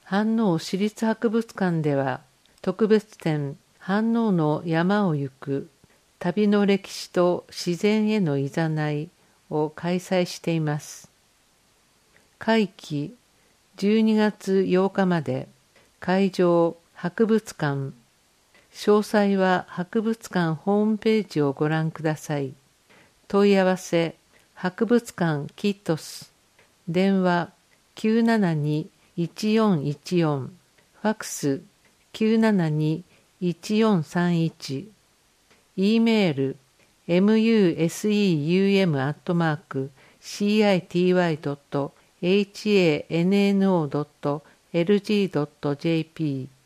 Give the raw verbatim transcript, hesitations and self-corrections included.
飯能市立博物館では特別展飯能の山を行く旅の歴史と自然へのいざないを開催しています。会期じゅうにがつようかまで、会場博物館。詳細は博物館ホームページをご覧ください。問い合わせ博物館キットス、電話 きゅうななに いちよんいちよん、ファクス きゅうななに いちよんさんいち、E メール エムユーエスイーユーエム アットマーク シーアイティーワイ ドット エイチエーエヌエヌオー ドット エルジー ドット ジェーピー